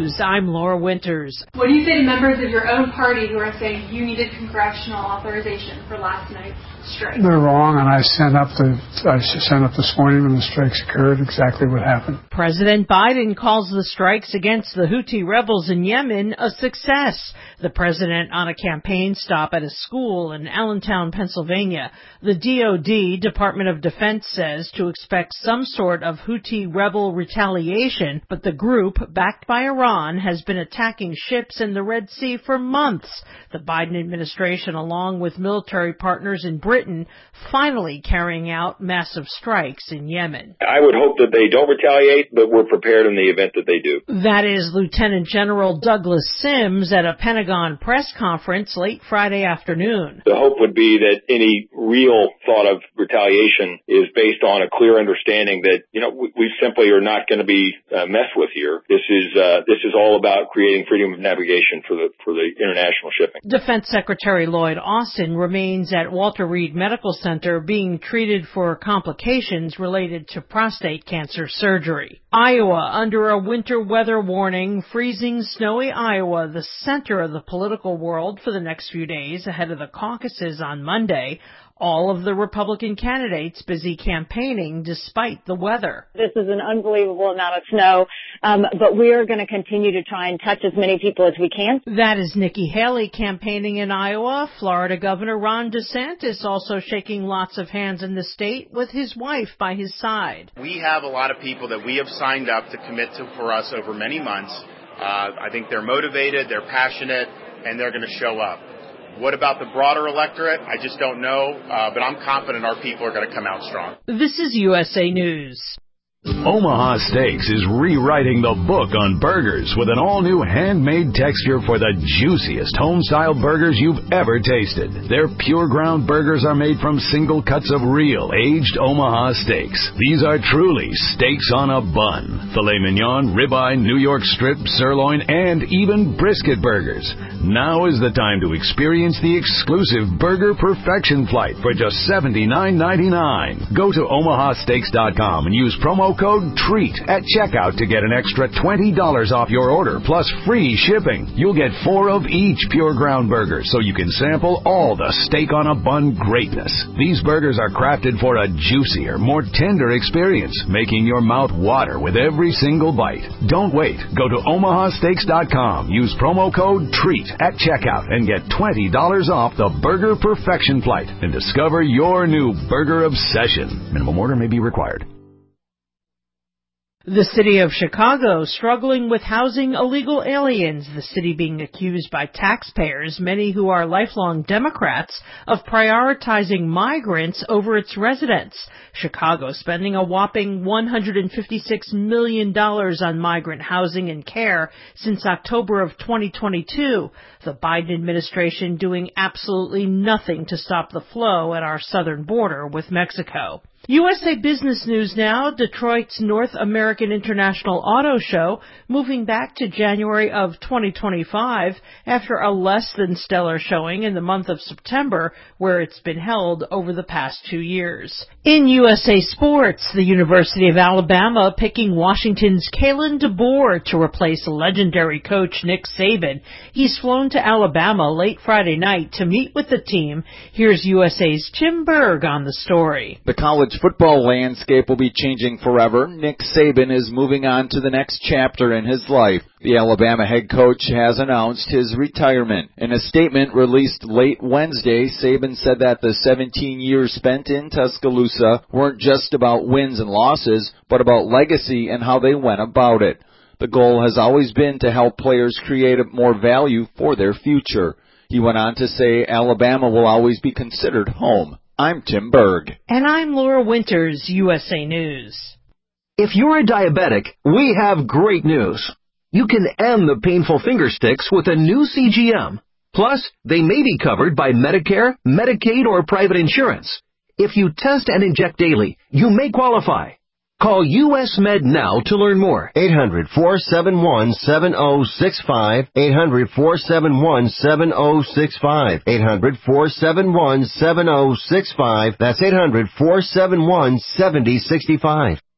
News, I'm Laura Winters. What do you say to members of your own party who are saying you needed congressional authorization for last night's strike? They're wrong, and I sent up this morning when the strikes occurred exactly what happened. President Biden calls the strikes against the Houthi rebels in Yemen a success. The president on a campaign stop at a school in Allentown, Pennsylvania. The DoD, Department of Defense, says to expect some sort of Houthi rebel retaliation, but the group, backed by Iran, has been attacking ships in the Red Sea for months. The Biden administration, along with military partners in Britain, finally carrying out massive strikes in Yemen. I would hope that they don't retaliate, but we're prepared in the event that they do. That is Lieutenant General Douglas Sims at a Pentagon press conference late Friday afternoon. The hope would be that any real thought of retaliation is based on a clear understanding that, we simply are not going to be messed with here. This is all about creating freedom of navigation for the international shipping. Defense Secretary Lloyd Austin remains at Walter Reed Medical Center being treated for complications related to prostate cancer surgery. Iowa under a winter weather warning, freezing, snowy Iowa, the center of the political world for the next few days ahead of the caucuses on Monday. All of the Republican candidates busy campaigning despite the weather. This is an unbelievable amount of snow, but we are going to continue to try and touch as many people as we can. That is Nikki Haley campaigning in Iowa. Florida Governor Ron DeSantis also shaking lots of hands in the state with his wife by his side. We have a lot of people that we have signed up to commit to for us over many months. I think they're motivated, they're passionate, and they're going to show up. What about the broader electorate? I just don't know, but I'm confident our people are going to come out strong. This is USA News. Omaha Steaks is rewriting the book on burgers with an all-new handmade texture for the juiciest home-style burgers you've ever tasted. Their pure ground burgers are made from single cuts of real, aged Omaha steaks. These are truly steaks on a bun. Filet mignon, ribeye, New York strip, sirloin, and even brisket burgers. Now is the time to experience the exclusive Burger Perfection Flight for just $79.99. Go to omahasteaks.com and use promo code TREAT at checkout to get an extra $20 off your order plus free shipping. You'll get 4 of each pure ground burger so you can sample all the steak on a bun greatness. These burgers are crafted for a juicier, more tender experience, making your mouth water with every single bite. Don't wait. Go to omahasteaks.com. Use promo code TREAT at checkout and get $20 off the Burger Perfection Flight and discover your new burger obsession. Minimum order may be required. The city of Chicago struggling with housing illegal aliens, the city being accused by taxpayers, many who are lifelong Democrats, of prioritizing migrants over its residents. Chicago spending a whopping $156 million on migrant housing and care since October of 2022. The Biden administration doing absolutely nothing to stop the flow at our southern border with Mexico. USA Business News now, Detroit's North American International Auto Show moving back to January of 2025 after a less than stellar showing in the month of September where it's been held over the past 2 years. In USA Sports, the University of Alabama picking Washington's Kalen DeBoer to replace legendary coach Nick Saban. He's flown to Alabama late Friday night to meet with the team. Here's USA's Tim Berg on the story. The college football landscape will be changing forever. Nick Saban is moving on to the next chapter in his life. The Alabama head coach has announced his retirement. In a statement released late Wednesday, Saban said that the 17 years spent in Tuscaloosa weren't just about wins and losses, but about legacy and how they went about it. The goal has always been to help players create more value for their future. He went on to say Alabama will always be considered home. I'm Tim Berg. And I'm Laura Winters, USA News. If you're a diabetic, we have great news. You can end the painful finger sticks with a new CGM. Plus, they may be covered by Medicare, Medicaid, or private insurance. If you test and inject daily, you may qualify. Call US Med now to learn more. 800-471-7065. 800-471-7065. 800-471-7065. That's 800-471-7065.